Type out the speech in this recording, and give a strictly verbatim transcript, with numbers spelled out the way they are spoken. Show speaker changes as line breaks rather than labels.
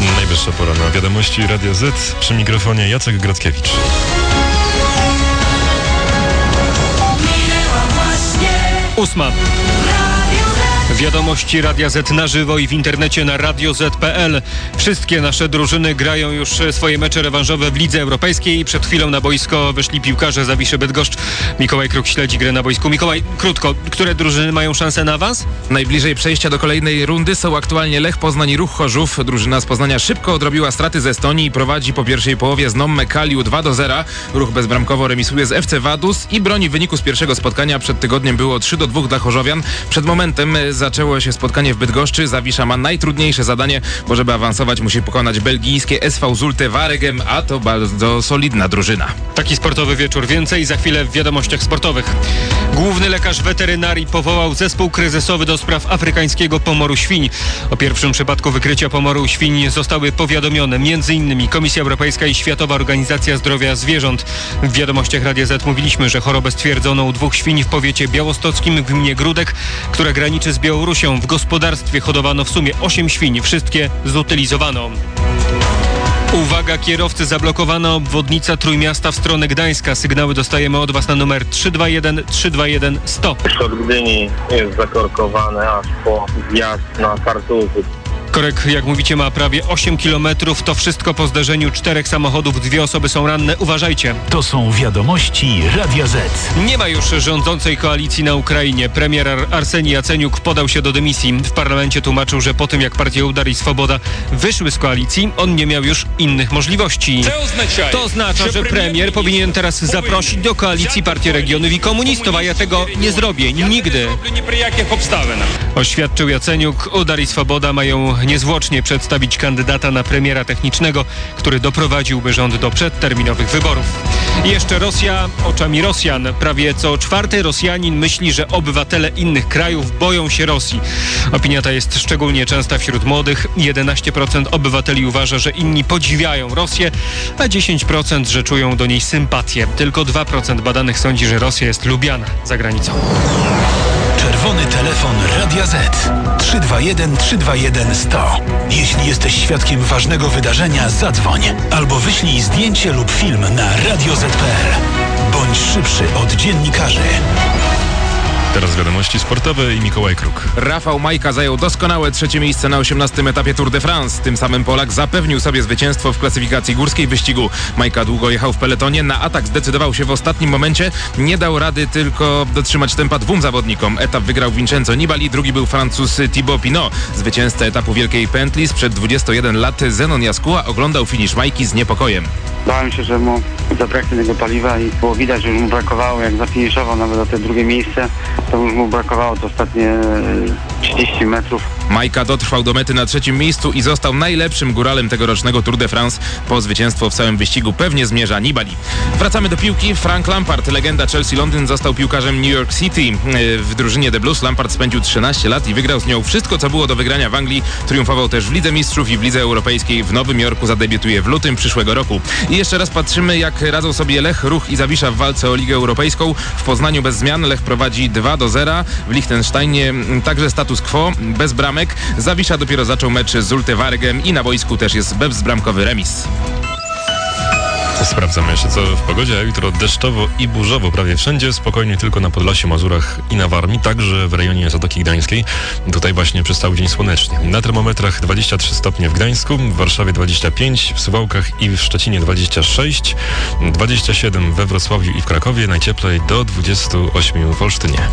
Najwyższa pora na wiadomości Radia Z. Przy mikrofonie Jacek Grotkiewicz.
Ósma. Wiadomości Radia Z na żywo i w internecie na radio zet kropka pe el. Wszystkie nasze drużyny grają już swoje mecze rewanżowe w Lidze Europejskiej. Przed chwilą na boisko wyszli piłkarze Zawiszy Bydgoszcz. Mikołaj Kruk śledzi grę na boisku. Mikołaj, krótko, które drużyny mają szansę na awans?
Najbliżej przejścia do kolejnej rundy są aktualnie Lech Poznań i Ruch Chorzów. Drużyna z Poznania szybko odrobiła straty z Estonii i prowadzi po pierwszej połowie z Nomme Kaliu dwa do zera. Ruch bezbramkowo remisuje z ef ce Vaduz i broni wyniku z pierwszego spotkania. Przed tygodniem było trzy do dwóch dla chorzowian. Przed momentem zaczęło się spotkanie w Bydgoszczy. Zawisza ma najtrudniejsze zadanie, bo żeby awansować musi pokonać belgijskie es vé Zulte Waregem, a to bardzo solidna drużyna.
Taki sportowy wieczór. Więcej za chwilę w wiadomościach sportowych. Główny lekarz weterynarii powołał zespół kryzysowy do spraw afrykańskiego pomoru świń. O pierwszym przypadku wykrycia pomoru świń zostały powiadomione między innymi Komisja Europejska i Światowa Organizacja Zdrowia Zwierząt. W wiadomościach Radia Z mówiliśmy, że chorobę stwierdzono u dwóch świń w powiecie białostockim w gminie Grudek, która graniczy z Białorusią. W gospodarstwie hodowano w sumie osiem świń. Wszystkie zutylizowano. Uwaga, kierowcy, zablokowana obwodnica Trójmiasta w stronę Gdańska. Sygnały dostajemy od Was na numer trzy dwa jeden trzy dwa jeden sto.
Od Gdyni jest zakorkowane aż po wjazd na Tartuzy.
Korek, jak mówicie, ma prawie osiem kilometrów. To wszystko po zderzeniu czterech samochodów. Dwie osoby są ranne. Uważajcie.
To są wiadomości Radia Z.
Nie ma już rządzącej koalicji na Ukrainie. Premier Ar- Arsenij Jaceniuk podał się do dymisji. W parlamencie tłumaczył, że po tym jak partie Udar i Swoboda wyszły z koalicji, on nie miał już innych możliwości. To oznacza, że premier powinien teraz zaprosić do koalicji partię regionów i komunistów, a ja tego nie zrobię. Nigdy. Oświadczył Jaceniuk. Udar i Swoboda mają niezwłocznie przedstawić kandydata na premiera technicznego, który doprowadziłby rząd do przedterminowych wyborów. I jeszcze Rosja oczami Rosjan. Prawie co czwarty Rosjanin myśli, że obywatele innych krajów boją się Rosji. Opinia ta jest szczególnie częsta wśród młodych. jedenaście procent obywateli uważa, że inni podziwiają Rosję, a dziesięć procent, że czują do niej sympatię. Tylko dwa procent badanych sądzi, że Rosja jest lubiana za granicą.
Czerwony telefon Radia Z. trzy dwa jeden trzy dwa jeden sto. Jeśli jesteś świadkiem ważnego wydarzenia, zadzwoń albo wyślij zdjęcie lub film na radio zet kropka pe el. Bądź szybszy od dziennikarzy.
Teraz wiadomości sportowe i Mikołaj Kruk.
Rafał Majka zajął doskonałe trzecie miejsce na osiemnastym etapie Tour de France. Tym samym Polak zapewnił sobie zwycięstwo w klasyfikacji górskiej wyścigu. Majka długo jechał w peletonie, na atak zdecydował się w ostatnim momencie. Nie dał rady tylko dotrzymać tempa dwóm zawodnikom. Etap wygrał Vincenzo Nibali, drugi był Francuz Thibaut Pinot. Zwycięzca etapu Wielkiej Pętli sprzed dwudziestu jeden lat Zenon Jaskóła oglądał finisz Majki z niepokojem.
Bałem się, że mu zabraknie tego paliwa i było widać, że już mu brakowało, jak zafiniszował nawet za te drugie miejsce, to już mu brakowało to ostatnie trzydzieści metrów.
Majka dotrwał do mety na trzecim miejscu i został najlepszym góralem tegorocznego Tour de France. Po zwycięstwo w całym wyścigu pewnie zmierza Nibali. Wracamy do piłki. Frank Lampard, legenda Chelsea Londyn, został piłkarzem New York City. W drużynie The Blues Lampard spędził trzynaście lat i wygrał z nią wszystko, co było do wygrania w Anglii. Triumfował też w Lidze Mistrzów i w Lidze Europejskiej. W Nowym Jorku zadebiutuje w lutym przyszłego roku. I jeszcze raz patrzymy, jak radzą sobie Lech, Ruch i Zawisza w walce o Ligę Europejską. W Poznaniu bez zmian. Lech prowadzi dwa do zera. W Liechtensteinie także status quo, bez bramek. Zawisza dopiero zaczął mecz z Zulte Waregem i na boisku też jest bezbramkowy remis.
Sprawdzamy jeszcze co w pogodzie, a jutro deszczowo i burzowo prawie wszędzie, spokojnie tylko na Podlasiu, Mazurach i na Warmii, także w rejonie Zatoki Gdańskiej. Tutaj właśnie przez cały dzień słonecznie. Na termometrach dwadzieścia trzy stopnie w Gdańsku, w Warszawie dwadzieścia pięć, w Suwałkach i w Szczecinie dwadzieścia sześć, dwadzieścia siedem we Wrocławiu i w Krakowie, najcieplej do dwudziestu ośmiu w Olsztynie.